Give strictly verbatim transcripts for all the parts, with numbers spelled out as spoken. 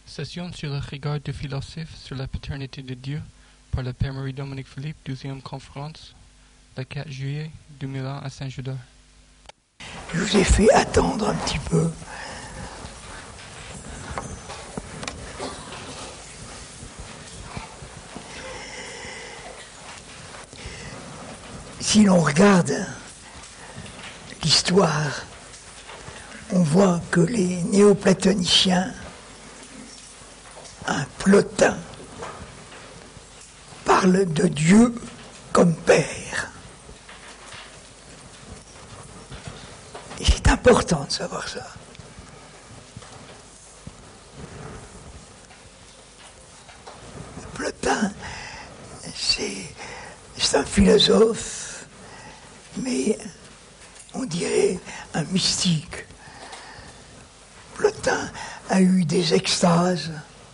Session sur le regard du philosophe sur la paternité de Dieu par le Père Marie-Dominique Philippe, douzième conférence, le quatre juillet deux mille un à Saint-Judas. Je vous ai fait attendre un petit peu. Si l'on regarde l'histoire, on voit que les néoplatoniciens, un Plotin, parlent de Dieu comme Père. Et c'est important de savoir ça. Plotin, c'est, c'est un philosophe, mais on dirait un mystique. Plotin a eu des extases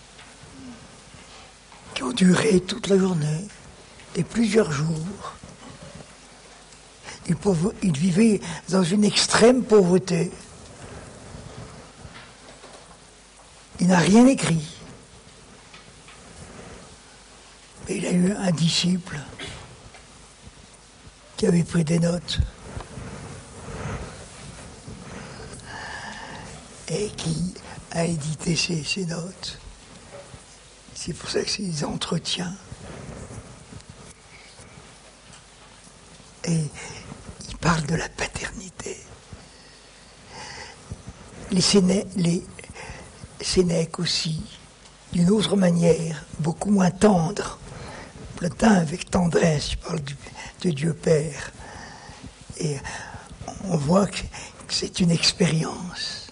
qui ont duré toute la journée et plusieurs jours. Il, pauvre, il vivait dans une extrême pauvreté. Il n'a rien écrit. Mais il a eu un disciple qui avait pris des notes et qui a édité ses, ses notes. C'est pour ça que c'est des entretiens. Et il parle de la paternité. Les, Séné, les Sénèques aussi, d'une autre manière, beaucoup moins tendre. Plotin avec tendresse, il parle du, de Dieu Père. Et on voit que, que c'est une expérience.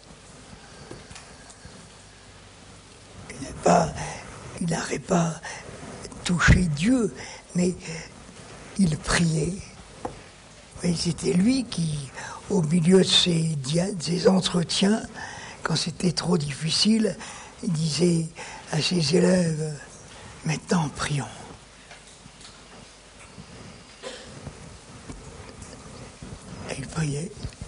Il n'est pas... Il n'aurait pas touché Dieu, mais il priait. Et c'était lui qui, au milieu de ses, de ses entretiens, quand c'était trop difficile, il disait à ses élèves, « Maintenant, prions. » Et il priait.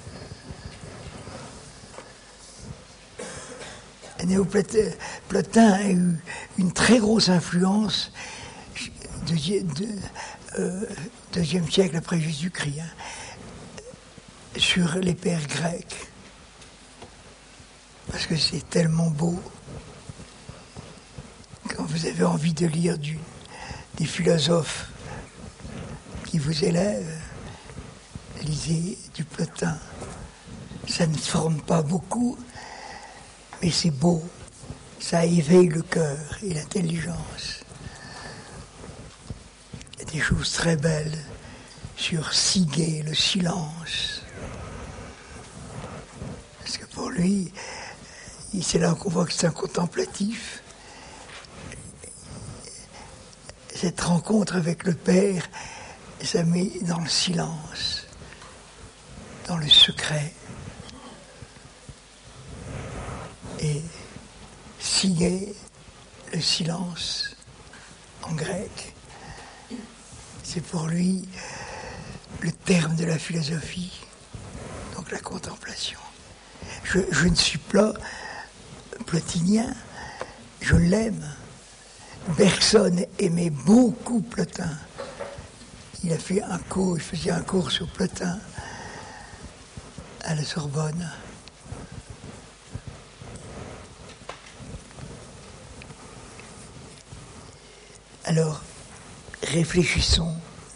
Plotin a eu une très grosse influence de, de, euh, deuxième siècle après Jésus-Christ hein, sur les pères grecs, parce que c'est tellement beau. Quand vous avez envie de lire du, des philosophes qui vous élèvent, lisez du Plotin. Ça ne forme pas beaucoup, mais c'est beau, ça éveille le cœur et l'intelligence. Il y a des choses très belles sur Sigé, le silence. Parce que pour lui, c'est là qu'on voit que c'est un contemplatif. Cette rencontre avec le Père, ça met dans le silence, dans le secret. Et Sigé, le silence, en grec, c'est pour lui le terme de la philosophie, donc la contemplation. Je, je ne suis pas plotinien, je l'aime. Bergson aimait beaucoup Plotin. Il a fait un cours, il faisait un cours sur Plotin à la Sorbonne. Alors, réfléchissons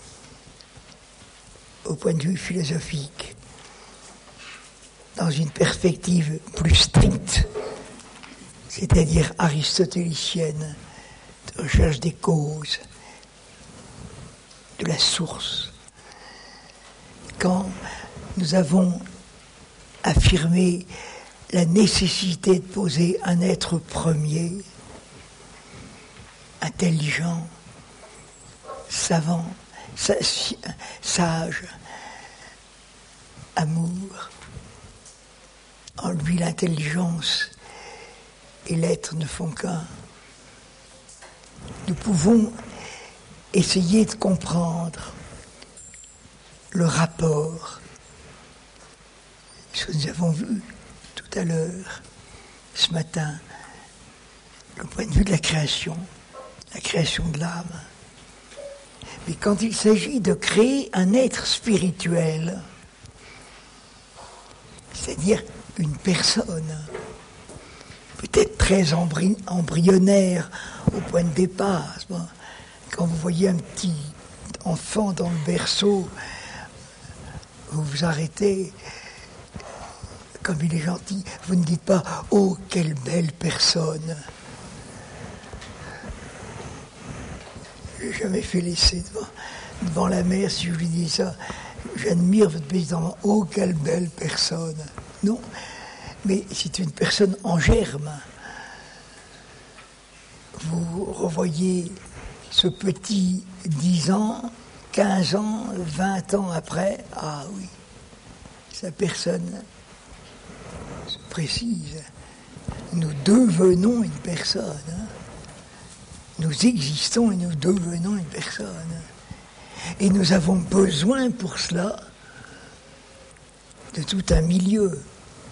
au point de vue philosophique, dans une perspective plus stricte, c'est-à-dire aristotélicienne, de recherche des causes, de la source. Quand nous avons affirmé la nécessité de poser un être premier, intelligent, savant, sage, amour. En lui, l'intelligence et l'être ne font qu'un. Nous pouvons essayer de comprendre le rapport, ce que nous avons vu tout à l'heure, ce matin, le point de vue de la création, la création de l'âme. Mais quand il s'agit de créer un être spirituel, c'est-à-dire une personne, peut-être très embry- embryonnaire au point de départ, quand vous voyez un petit enfant dans le berceau, vous vous arrêtez, comme il est gentil, vous ne dites pas « Oh, quelle belle personne !» Je n'ai jamais fait l'essai devant, devant la mère, si je lui dis ça. J'admire votre petit enfant. Oh, quelle belle personne. Non, mais c'est une personne en germe. Vous revoyez ce petit dix ans, quinze ans, vingt ans après. Ah oui, sa personne se précise. Nous devenons une personne. Hein. Nous existons et nous devenons une personne. Et nous avons besoin pour cela de tout un milieu.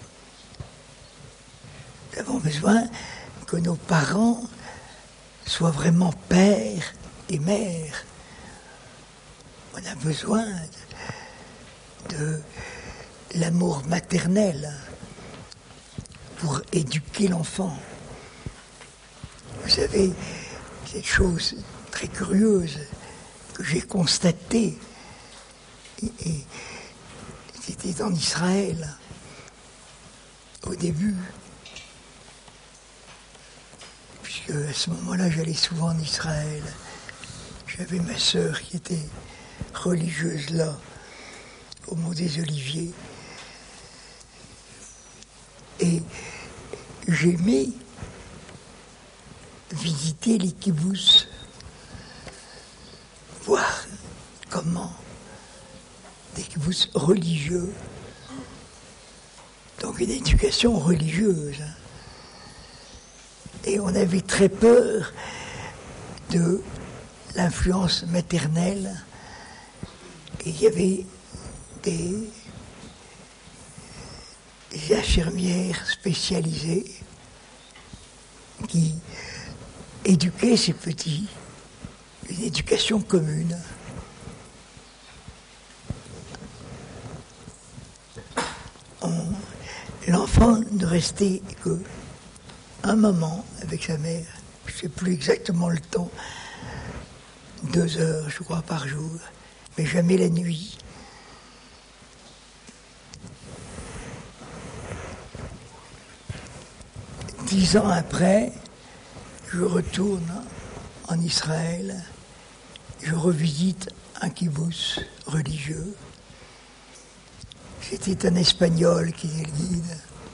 Nous avons besoin que nos parents soient vraiment pères et mères. On a besoin de, de l'amour maternel pour éduquer l'enfant. Vous savez, cette chose très curieuse que j'ai constatée, et, et c'était en Israël, au début, puisque à ce moment-là, j'allais souvent en Israël. J'avais ma sœur qui était religieuse là, au Mont des Oliviers. Et j'aimais visiter les kibboutz, voir comment des kibboutz religieux, donc une éducation religieuse. Et on avait très peur de l'influence maternelle. Et il y avait des, des infirmières spécialisées qui éduquaient ces petits, une éducation commune. On, l'enfant ne restait que un moment avec sa mère, je ne sais plus exactement le temps, deux heures, je crois, par jour, mais jamais la nuit. Dix ans après, je retourne en Israël, je revisite un kibboutz religieux. C'était un Espagnol qui est le guide.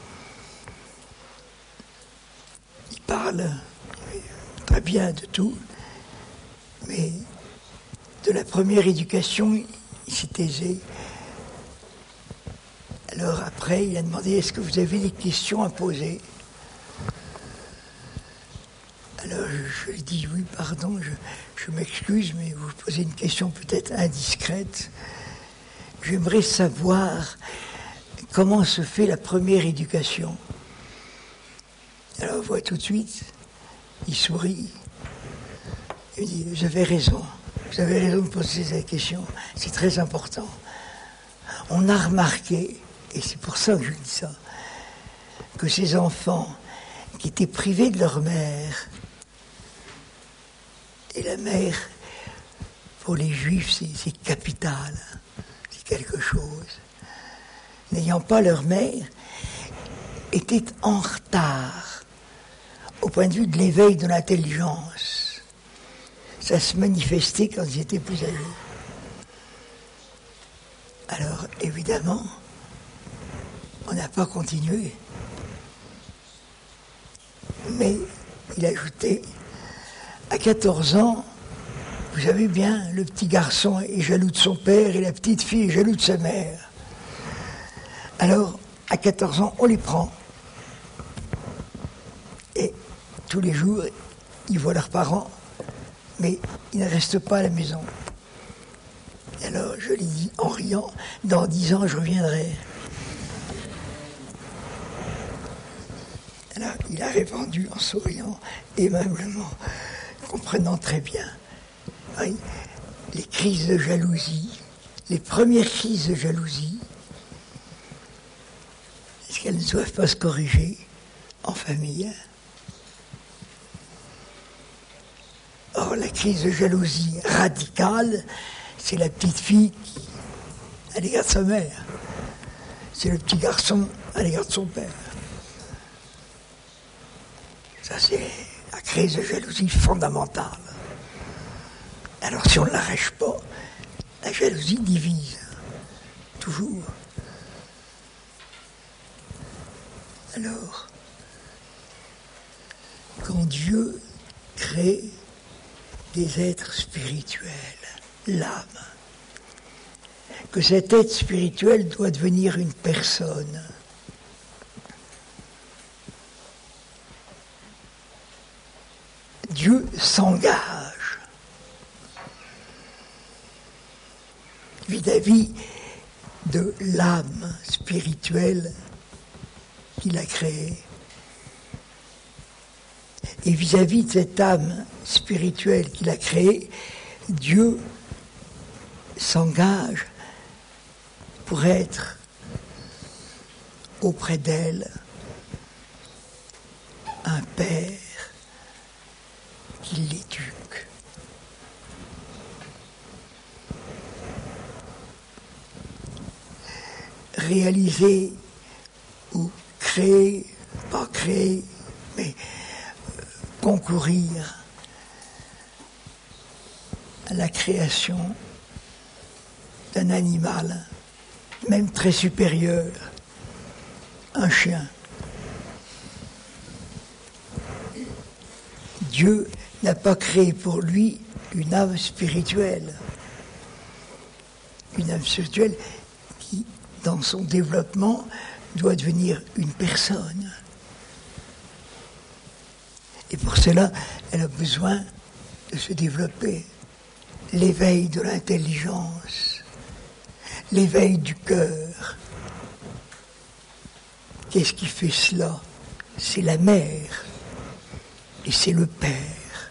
Il parle très bien de tout, mais de la première éducation, il s'est aisé. Alors après, il a demandé, est-ce que vous avez des questions à poser ? Alors je lui ai dit, oui, pardon, je, je m'excuse, mais vous posez une question peut-être indiscrète. J'aimerais savoir comment se fait la première éducation. Alors on voit tout de suite, il sourit, il dit, vous avez raison, vous avez raison de poser cette question, c'est très important. On a remarqué, et c'est pour ça que je dis ça, que ces enfants qui étaient privés de leur mère, et la mère, pour les juifs, c'est, c'est capital, c'est quelque chose. N'ayant pas leur mère, étaient en retard au point de vue de l'éveil de l'intelligence. Ça se manifestait quand ils étaient plus âgés. Alors, évidemment, on n'a pas continué. Mais il ajoutait, à quatorze ans, vous savez bien, le petit garçon est jaloux de son père et la petite fille est jaloux de sa mère. Alors, à quatorze ans, on les prend. Et tous les jours, ils voient leurs parents, mais ils ne restent pas à la maison. Et alors, je lui dis, en riant, dans dix ans, je reviendrai. Alors, il a répondu en souriant aimablement, comprenant très bien. Oui, les crises de jalousie, les premières crises de jalousie, est-ce qu'elles ne doivent pas se corriger en famille? Or, la crise de jalousie radicale, c'est la petite fille à l'égard de sa mère. C'est le petit garçon à l'égard de son père. Ça, c'est la crise de jalousie fondamentale. Alors, si on ne l'arrête pas, la jalousie divise. Toujours. Alors, quand Dieu crée des êtres spirituels, l'âme, que cet être spirituel doit devenir une personne. Dieu s'engage vis-à-vis de l'âme spirituelle qu'il a créée. Et vis-à-vis de cette âme spirituelle qu'il a créée, Dieu s'engage pour être auprès d'elle un père qui l'éduque. Réaliser ou créer, pas créer, mais concourir à la création d'un animal, même très supérieur, un chien. Dieu n'a pas créé pour lui une âme spirituelle, une âme spirituelle qui, dans son développement, doit devenir une personne. Et pour cela, elle a besoin de se développer. L'éveil de l'intelligence, l'éveil du cœur. Qu'est-ce qui fait cela? C'est la mère et c'est le père.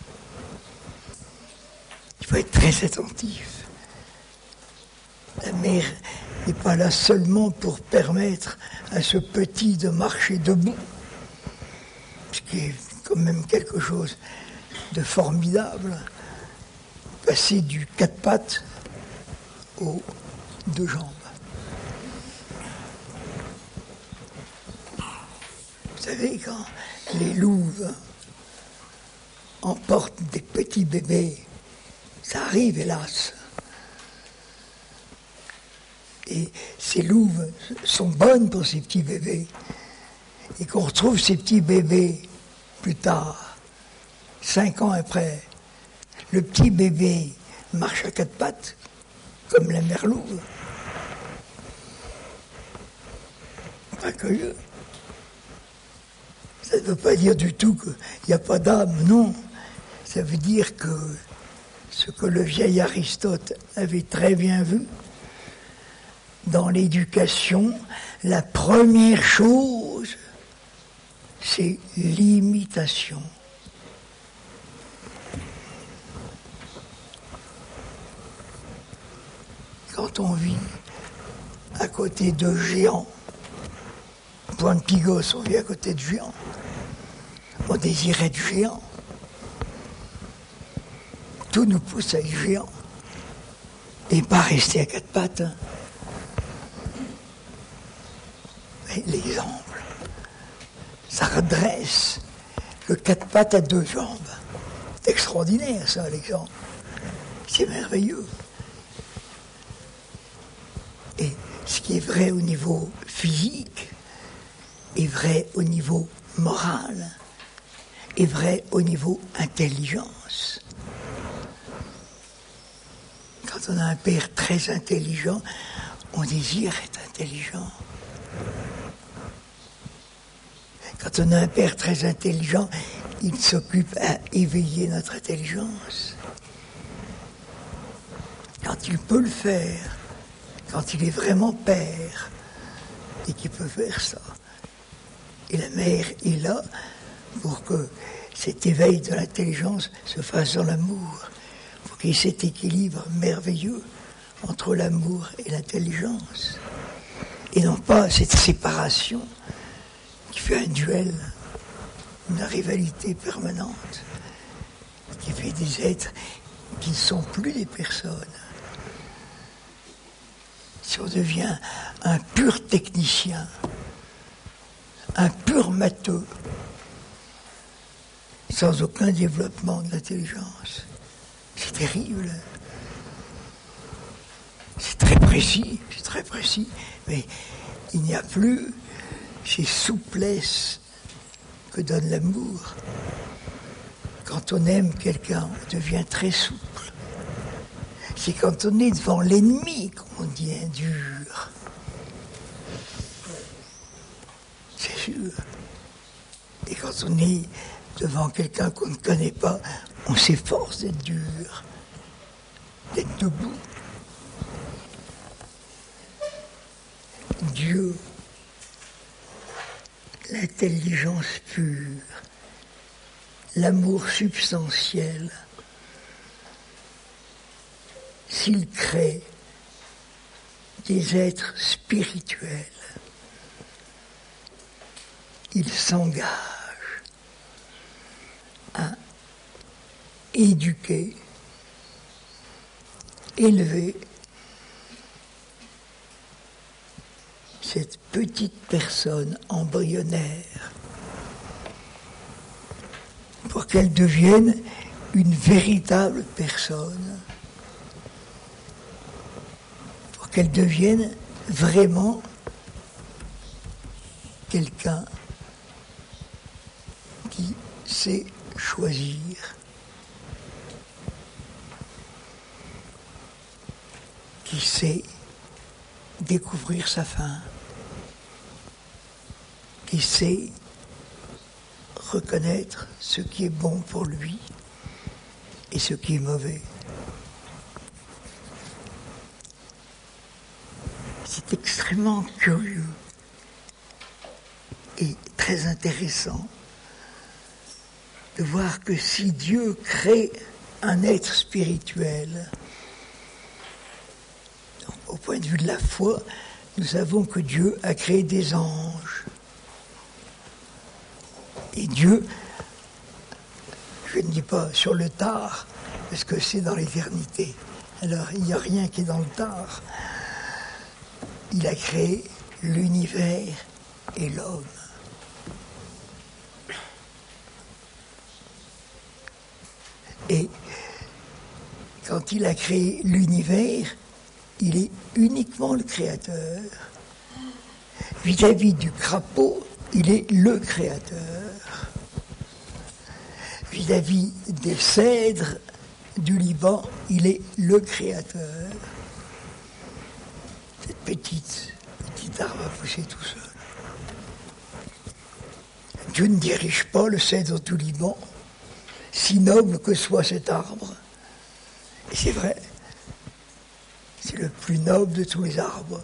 Il faut être très attentif. La mère n'est pas là seulement pour permettre à ce petit de marcher debout, ce qui est quand même quelque chose de formidable, passer du quatre pattes aux deux jambes. Vous savez, quand les louves emportent des petits bébés, ça arrive hélas. Et ces louves sont bonnes pour ces petits bébés. Et qu'on retrouve ces petits bébés plus tard, cinq ans après, le petit bébé marche à quatre pattes, comme la mère louve. Pas curieux. Ça ne veut pas dire du tout qu'il n'y a pas d'âme, non. Ça veut dire que ce que le vieil Aristote avait très bien vu, dans l'éducation, la première chose, c'est l'imitation. Quand on vit à côté de géants, point de Pigos, on vit à côté de géants, on désire être géant. Tout nous pousse à être géant. Et pas rester à quatre pattes. Hein. Mais l'exemple, ça redresse le quatre pattes à deux jambes. C'est extraordinaire ça, l'exemple. C'est merveilleux. Et ce qui est vrai au niveau physique est vrai au niveau moral, est vrai au niveau intelligence. Quand on a un père très intelligent, on désire être intelligent. Quand on a un père très intelligent, il s'occupe à éveiller notre intelligence. Quand il peut le faire, quand il est vraiment père et qu'il peut faire ça, Et la mère est là pour que cet éveil de l'intelligence se fasse dans l'amour, pour qu'il y ait cet équilibre merveilleux entre l'amour et l'intelligence, et non pas cette séparation qui fait un duel, une rivalité permanente, qui fait des êtres qui ne sont plus des personnes. Si on devient un pur technicien, un pur matheux, sans aucun développement de l'intelligence, c'est terrible. C'est très précis, c'est très précis, mais il n'y a plus ces souplesses que donne l'amour. Quand on aime quelqu'un, on devient très souple. C'est quand on est devant l'ennemi qu'on devient dur. C'est sûr. Et quand on est devant quelqu'un qu'on ne connaît pas, on s'efforce d'être dur, d'être debout. Dieu, l'intelligence pure, l'amour substantiel, s'il crée des êtres spirituels, il s'engage à éduquer, élever cette petite personne embryonnaire pour qu'elle devienne une véritable personne, pour qu'elle devienne vraiment quelqu'un qui sait choisir, qui sait découvrir sa faim, qui sait reconnaître ce qui est bon pour lui et ce qui est mauvais. C'est extrêmement curieux et très intéressant de voir que si Dieu crée un être spirituel, au point de vue de la foi, nous savons que Dieu a créé des anges. Et Dieu, je ne dis pas sur le tard, parce que c'est dans l'éternité. Alors, il n'y a rien qui est dans le tard. Il a créé l'univers et l'homme. Et quand il a créé l'univers, il est uniquement le créateur. Vis-à-vis du crapaud, il est le créateur. Vis-à-vis des cèdres du Liban, il est le créateur. Cette petite, petite arbre a poussé tout seul. Dieu ne dirige pas le cèdre du Liban, si noble que soit cet arbre. Et c'est vrai, c'est le plus noble de tous les arbres.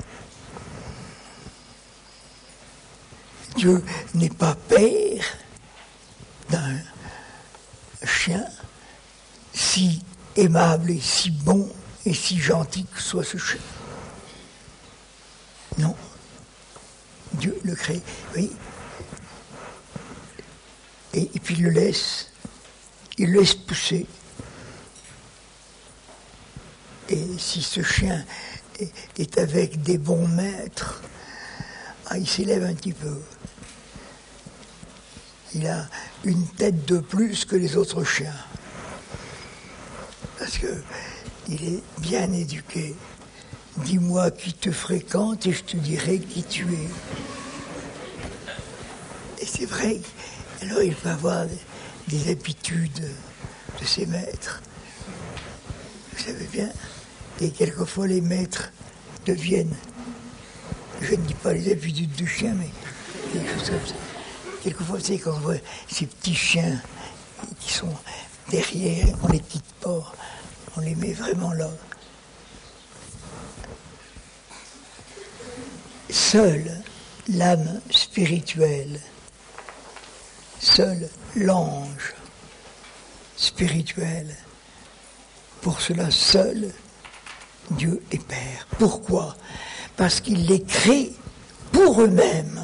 Dieu n'est pas père d'un chien, si aimable et si bon et si gentil que soit ce chien. Non. Dieu le crée, oui. Et, et puis il le laisse, il le laisse pousser. Et si ce chien est, est avec des bons maîtres, ah, il s'élève un petit peu. Il a une tête de plus que les autres chiens. Parce qu'il est bien éduqué. Dis-moi qui te fréquente et je te dirai qui tu es. Et c'est vrai, alors il peut avoir des, des habitudes de ses maîtres. Vous savez bien, et quelquefois les maîtres deviennent, je ne dis pas les habitudes du chien, mais quelque chose comme ça. Quelquefois, tu sais, quand on voit ces petits chiens qui sont derrière, on les quitte pas, on les met vraiment là. Seule l'âme spirituelle seul l'ange spirituel. Pour cela seul, Dieu est Père. Pourquoi? Parce qu'il les crée pour eux-mêmes.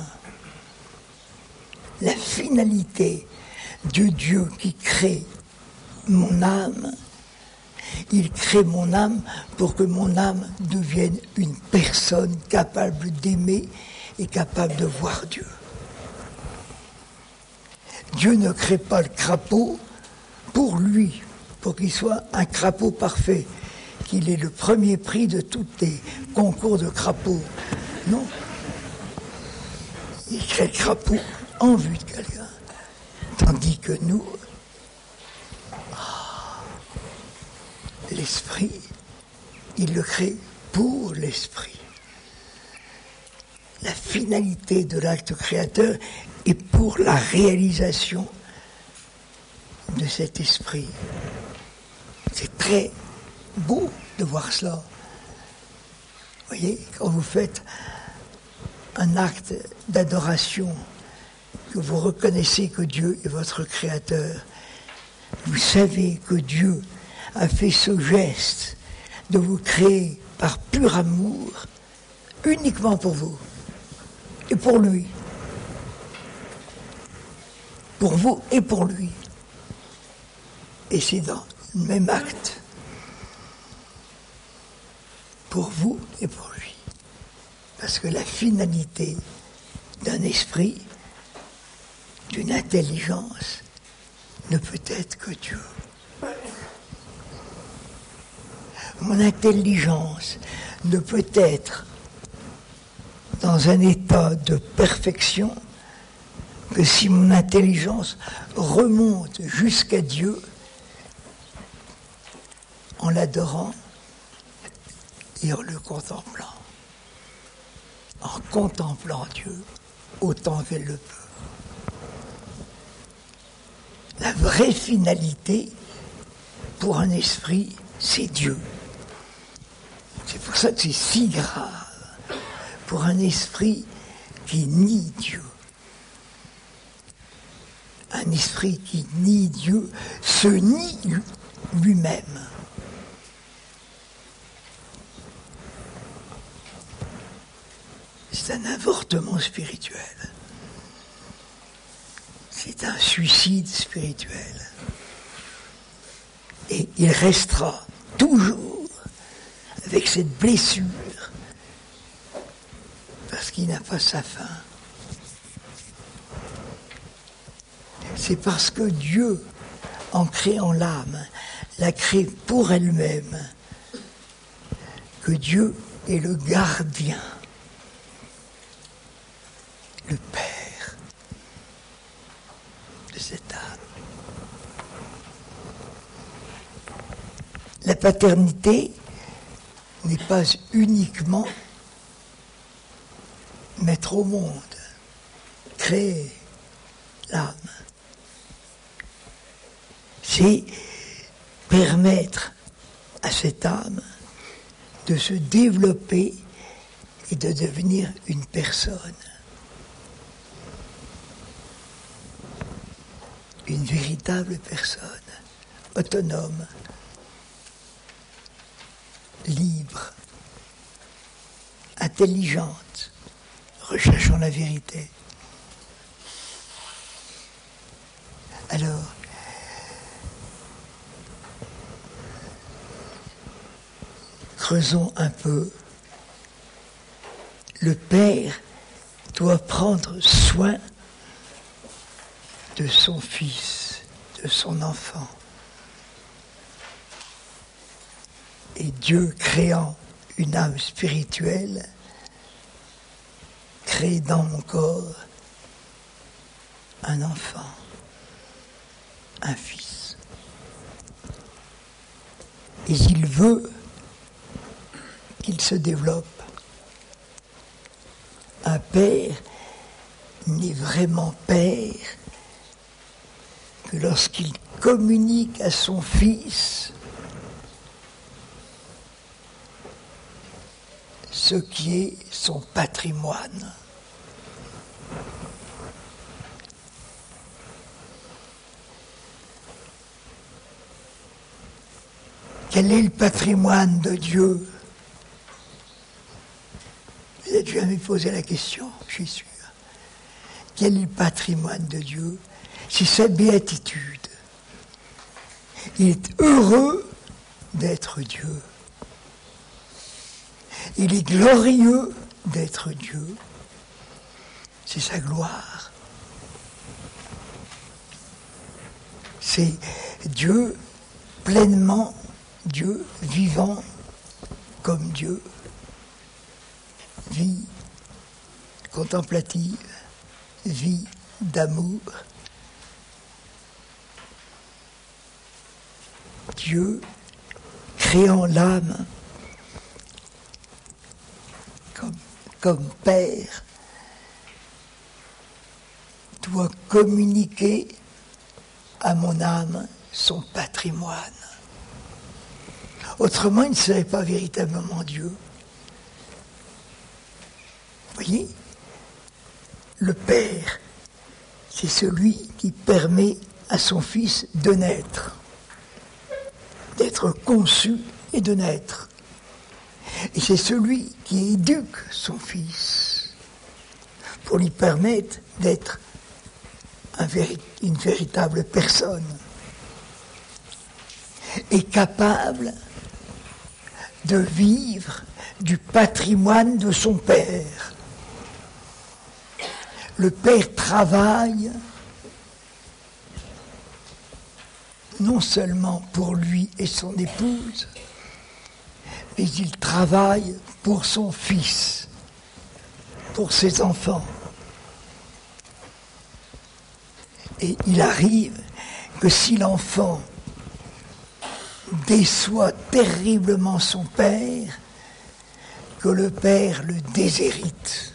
La finalité de Dieu qui crée mon âme, il crée mon âme pour que mon âme devienne une personne capable d'aimer et capable de voir Dieu. Dieu ne crée pas le crapaud pour lui, pour qu'il soit un crapaud parfait, qu'il ait le premier prix de tous les concours de crapauds. Non. Il crée le crapaud en vue de quelqu'un. Tandis que nous, oh, l'esprit, il le crée pour l'esprit. La finalité de l'acte créateur est pour la réalisation de cet esprit. C'est très beau de voir cela. Vous voyez, quand vous faites un acte d'adoration, que vous reconnaissez que Dieu est votre créateur, vous savez que Dieu a fait ce geste de vous créer par pur amour, uniquement pour vous et pour lui. Pour vous et pour lui. Et c'est dans le même acte. Pour vous et pour lui. Parce que la finalité d'un esprit, d'une intelligence, ne peut être que Dieu. Mon intelligence ne peut être dans un état de perfection que si mon intelligence remonte jusqu'à Dieu en l'adorant et en le contemplant. En contemplant Dieu autant qu'elle le peut. La vraie finalité pour un esprit, c'est Dieu. C'est pour ça que c'est si grave pour un esprit qui nie Dieu. Un esprit qui nie Dieu se nie lui-même. C'est un avortement spirituel. C'est un suicide spirituel. Et il restera toujours avec cette blessure parce qu'il n'a pas sa fin. C'est parce que Dieu, en créant l'âme, l'a créée pour elle-même, que Dieu est le gardien, le Père de cette âme. La paternité n'est pas uniquement mettre au monde, créer l'âme. C'est permettre à cette âme de se développer et de devenir une personne. Une véritable personne, autonome, libre, intelligente, recherchant la vérité. Alors, creusons un peu. Le Père doit prendre soin de son fils, de son enfant. Et Dieu, créant une âme spirituelle, crée dans mon corps un enfant, un fils. Et il veut qu'il se développe. Un père n'est vraiment père que lorsqu'il communique à son fils ce qui est son patrimoine. Quel est le patrimoine de Dieu? Vous n'avez jamais posé la question, je suis sûr. Quel est le patrimoine de Dieu? C'est sa béatitude. Il est heureux d'être Dieu. Il est glorieux d'être Dieu. C'est sa gloire. C'est Dieu pleinement, Dieu vivant comme Dieu. Vie contemplative, vie d'amour. Dieu créant l'âme comme, comme Père doit communiquer à mon âme son patrimoine. Autrement, il ne serait pas véritablement Dieu. Vous voyez, le Père, c'est celui qui permet à son Fils de naître, d'être conçu et de naître. Et c'est celui qui éduque son Fils pour lui permettre d'être un véri- une véritable personne et capable de vivre du patrimoine de son Père. Le Père travaille non seulement pour lui et son épouse, mais il travaille pour son Fils, pour ses enfants. Et il arrive que si l'enfant déçoit terriblement son père, que le père le déshérite.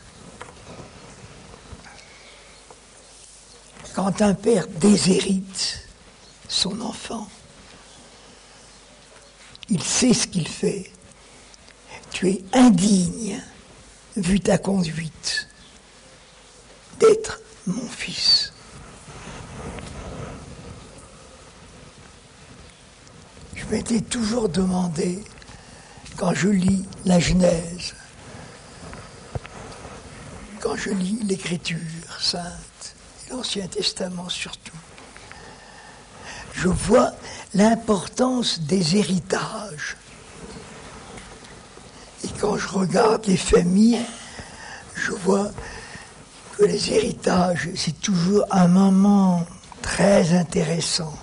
Quand un père déshérite son enfant, il sait ce qu'il fait. Tu es indigne, vu ta conduite, d'être mon fils. Je m'étais toujours demandé, quand je lis la Genèse, quand je lis l'Écriture sainte, et l'Ancien Testament surtout, je vois l'importance des héritages. Et quand je regarde les familles, je vois que les héritages, c'est toujours un moment très intéressant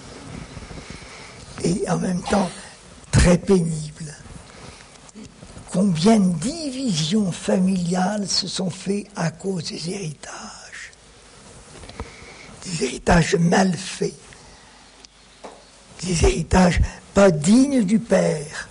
et en même temps très pénible. Combien de divisions familiales se sont faites à cause des héritages, des héritages mal faits, des héritages pas dignes du père,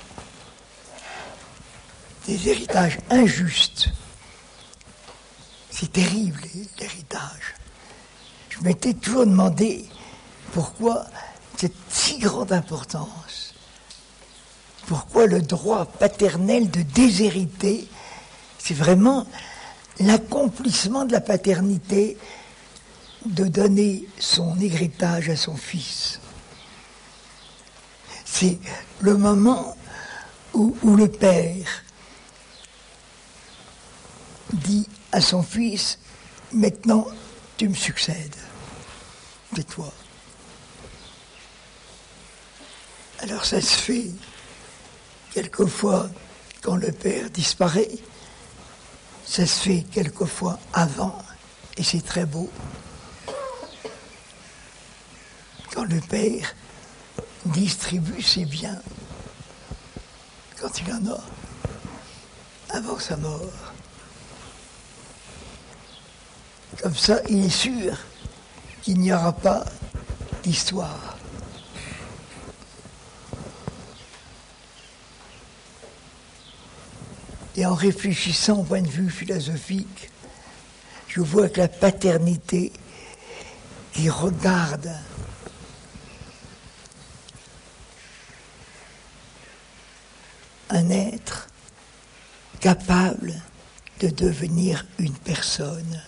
des héritages injustes. C'est terrible, l'héritage. Je m'étais toujours demandé pourquoi cette si grande importance. Pourquoi le droit paternel de déshériter, c'est vraiment l'accomplissement de la paternité, de donner son héritage à son fils. C'est le moment où, où le père dit à son fils, maintenant tu me succèdes, c'est toi. Alors ça se fait quelquefois quand le père disparaît, ça se fait quelquefois avant, et c'est très beau. Quand le père distribue ses biens, quand il en a, avant sa mort. Comme ça, il est sûr qu'il n'y aura pas d'histoire. Et en réfléchissant au point de vue philosophique, je vois que la paternité qui regarde un être capable de devenir une personne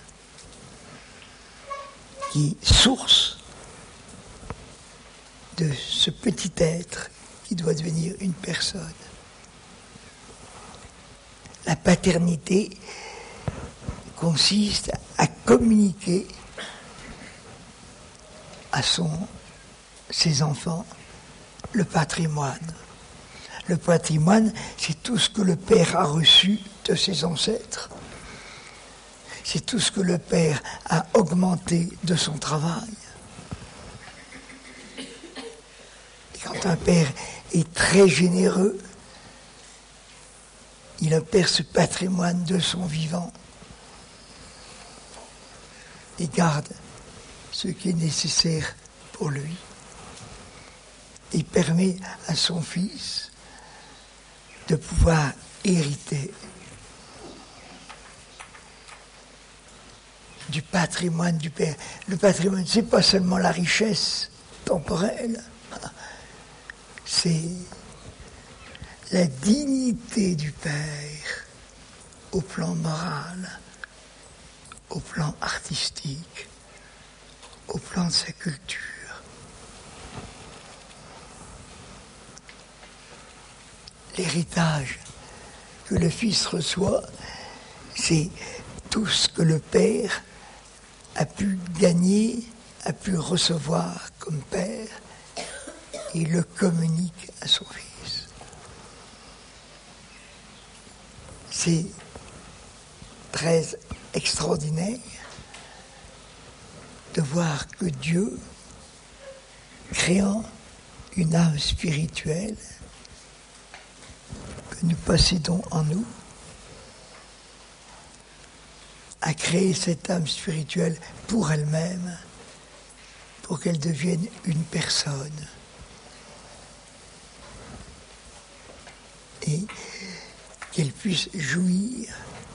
qui est source de ce petit être qui doit devenir une personne. La paternité consiste à communiquer à son, ses enfants le patrimoine. Le patrimoine, c'est tout ce que le père a reçu de ses ancêtres. C'est tout ce que le père a augmenté de son travail. Et quand un père est très généreux, il opère ce patrimoine de son vivant et garde ce qui est nécessaire pour lui. Il permet à son fils de pouvoir hériter du patrimoine du père. Le patrimoine, c'est pas seulement la richesse temporelle, c'est la dignité du père au plan moral, au plan artistique, au plan de sa culture. L'héritage que le fils reçoit, c'est tout ce que le père a pu gagner, a pu recevoir comme père, et le communique à son fils. C'est très extraordinaire de voir que Dieu, créant une âme spirituelle que nous possédons en nous, a créé cette âme spirituelle pour elle-même, pour qu'elle devienne une personne. Et qu'elle puisse jouir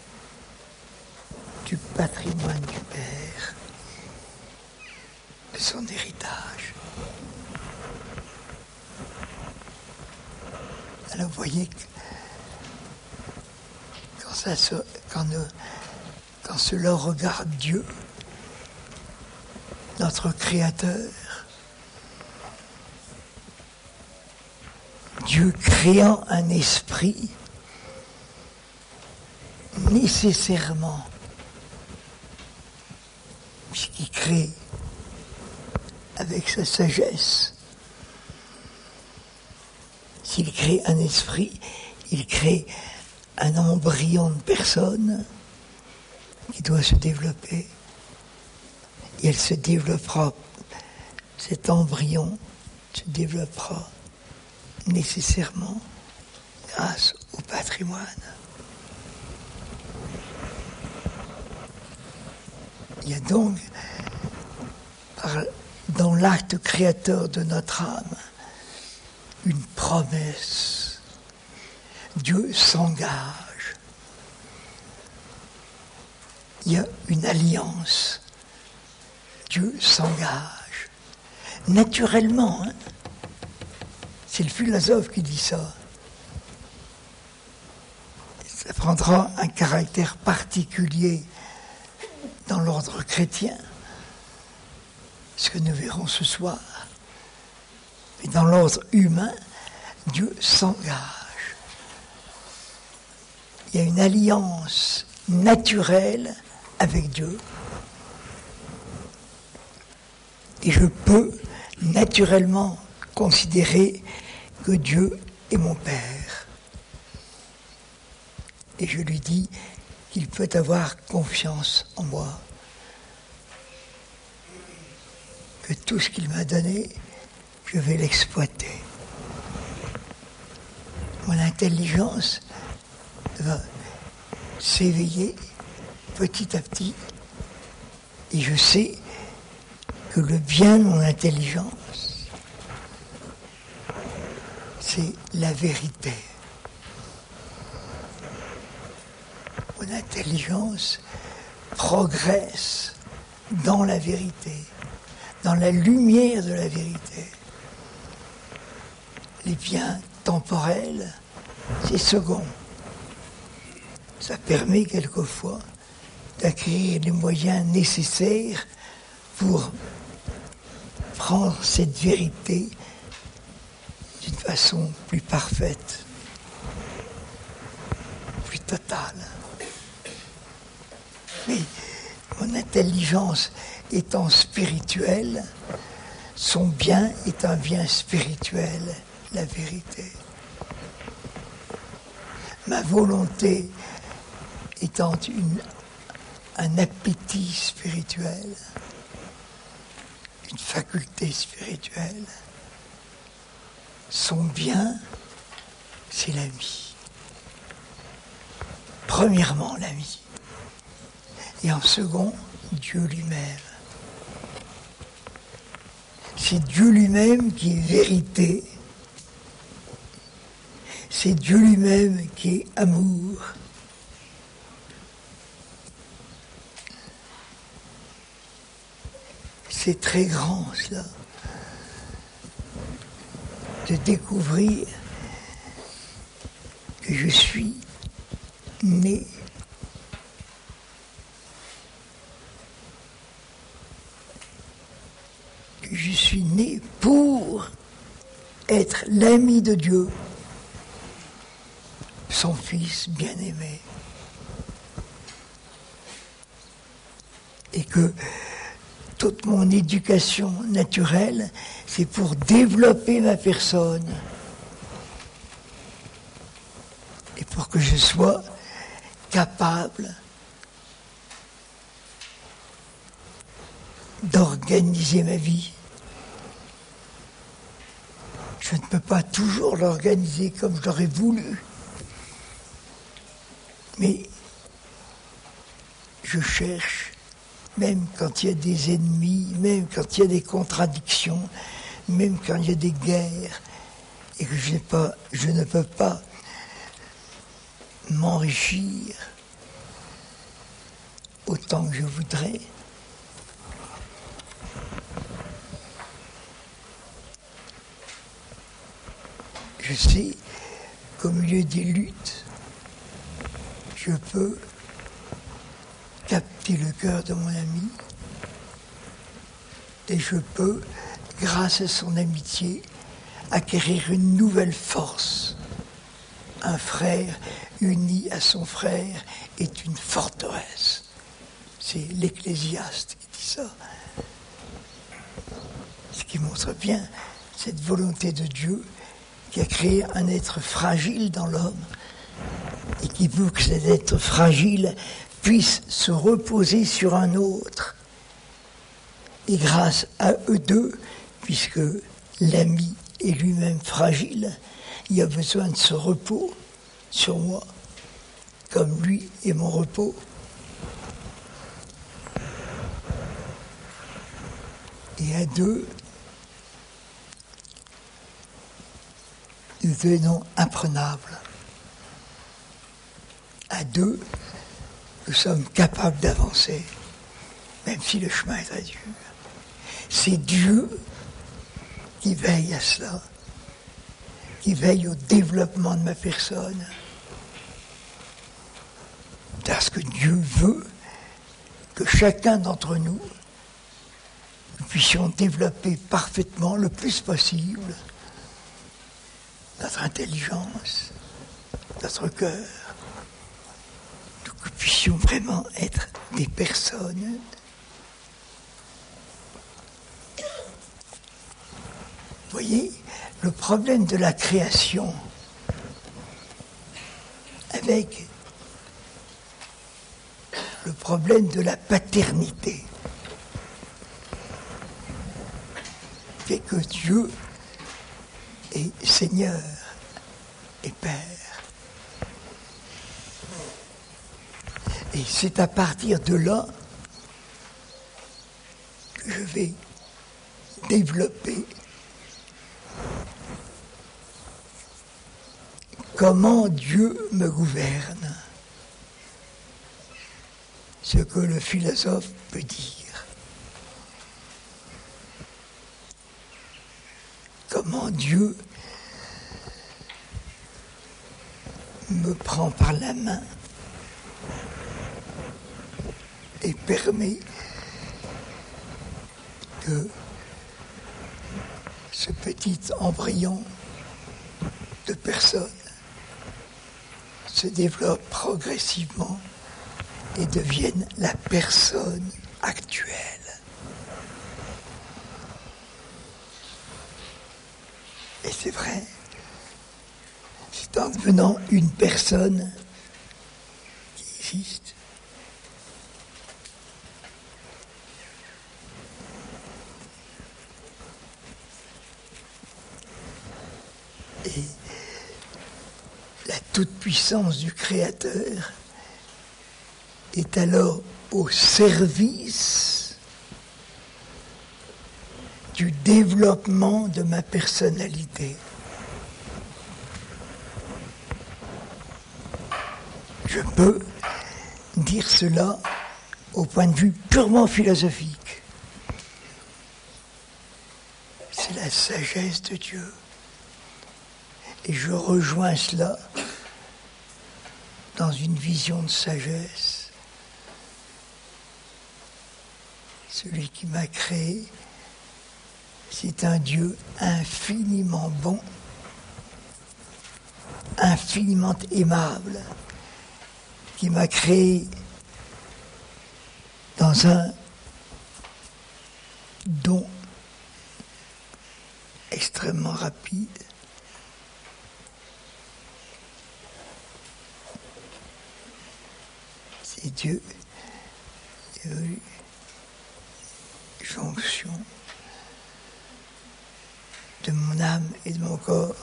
du patrimoine du Père, de son héritage. Alors vous voyez que quand, ça se, quand, nous, quand cela regarde Dieu, notre Créateur, Dieu créant un esprit, nécessairement, puisqu'il crée avec sa sagesse, s'il crée un esprit, il crée un embryon de personne qui doit se développer. Et elle se développera, cet embryon se développera nécessairement grâce au patrimoine. Il y a donc, par, dans l'acte créateur de notre âme, une promesse. Dieu s'engage. Il y a une alliance. Dieu s'engage. Naturellement, hein, c'est le philosophe qui dit ça. Ça prendra un caractère particulier dans l'ordre chrétien, ce que nous verrons ce soir. Mais dans l'ordre humain, Dieu s'engage. Il y a une alliance naturelle avec Dieu. Et je peux naturellement considérer que Dieu est mon Père. Et je lui dis qu'il peut avoir confiance en moi. Que tout ce qu'il m'a donné, je vais l'exploiter. Mon intelligence va s'éveiller petit à petit. Et je sais que le bien de mon intelligence, c'est la vérité. Mon intelligence progresse dans la vérité, dans la lumière de la vérité. Les biens temporels, c'est second. Ça permet quelquefois d'acquérir les moyens nécessaires pour prendre cette vérité d'une façon plus parfaite, plus totale. Mais mon intelligence étant spirituelle, son bien est un bien spirituel, la vérité. Ma volonté étant une, un appétit spirituel, une faculté spirituelle, son bien, c'est la vie. Premièrement, la vie. Et en second, Dieu lui-même. C'est Dieu lui-même qui est vérité. C'est Dieu lui-même qui est amour. C'est très grand, cela, de découvrir que je suis né que je suis né pour être l'ami de Dieu, son Fils bien-aimé. Et que toute mon éducation naturelle, c'est pour développer ma personne. Et pour que je sois capable d'organiser ma vie. Je ne peux pas toujours l'organiser comme je l'aurais voulu. Mais je cherche, même quand il y a des ennemis, même quand il y a des contradictions, même quand il y a des guerres, et que je n'ai pas, je ne peux pas m'enrichir autant que je voudrais. Je sais qu'au milieu des luttes, je peux capter le cœur de mon ami et je peux, grâce à son amitié, acquérir une nouvelle force. Un frère uni à son frère est une forteresse. C'est l'Ecclésiaste qui dit ça. Ce qui montre bien cette volonté de Dieu qui a créé un être fragile dans l'homme et qui veut que cet être fragile puisse se reposer sur un autre. Et grâce à eux deux, puisque l'ami est lui-même fragile, il a besoin de ce repos sur moi, comme lui est mon repos. Et à deux, nous devenons imprenables. À deux, nous sommes capables d'avancer, même si le chemin est très dur. C'est Dieu qui veille à cela, qui veille au développement de ma personne. Parce que Dieu veut que chacun d'entre nous, nous puissions développer parfaitement, le plus possible, notre intelligence, notre cœur, que nous puissions vraiment être des personnes Vous voyez, le problème de la création avec le problème de la paternité fait que Dieu est Seigneur et Père. Et c'est à partir de là que je vais développer comment Dieu me gouverne, ce que le philosophe peut dire. Comment Dieu me prend par la main et permet que ce petit embryon de personne se développent progressivement et deviennent la personne actuelle. Et c'est vrai, c'est en devenant une personne qui existe. Et la toute-puissance du Créateur est alors au service du développement de ma personnalité. Je peux dire cela au point de vue purement philosophique. C'est la sagesse de Dieu. Et je rejoins cela dans une vision de sagesse. Celui qui m'a créé, c'est un Dieu infiniment bon, infiniment aimable, qui m'a créé dans un don extrêmement rapide. C'est Dieu qui a eu jonction de mon âme et de mon corps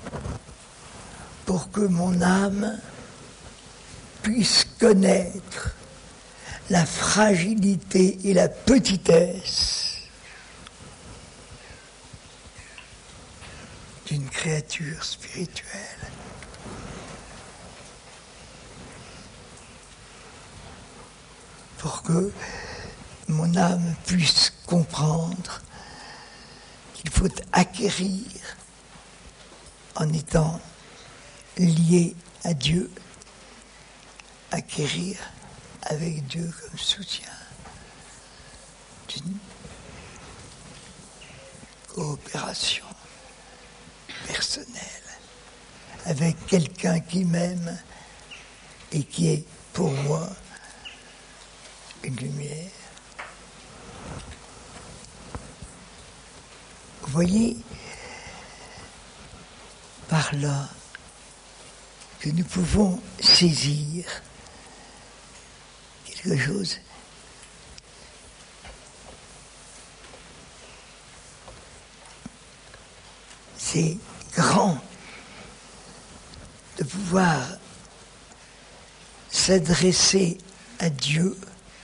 pour que mon âme puisse connaître la fragilité et la petitesse d'une créature spirituelle. Pour que mon âme puisse comprendre qu'il faut acquérir en étant lié à Dieu, acquérir avec Dieu comme soutien d'une coopération personnelle avec quelqu'un qui m'aime et qui est pour moi une lumière. Vous voyez par là que nous pouvons saisir quelque chose c'est grand de pouvoir s'adresser à Dieu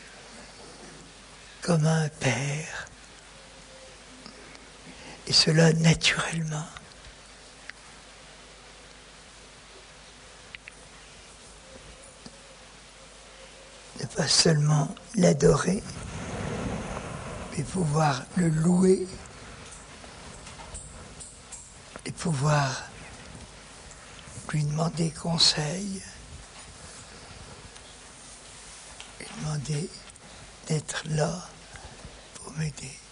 comme à un père, et cela naturellement. Ne pas seulement l'adorer, mais pouvoir le louer et pouvoir lui demander conseil, lui demander d'être là pour m'aider.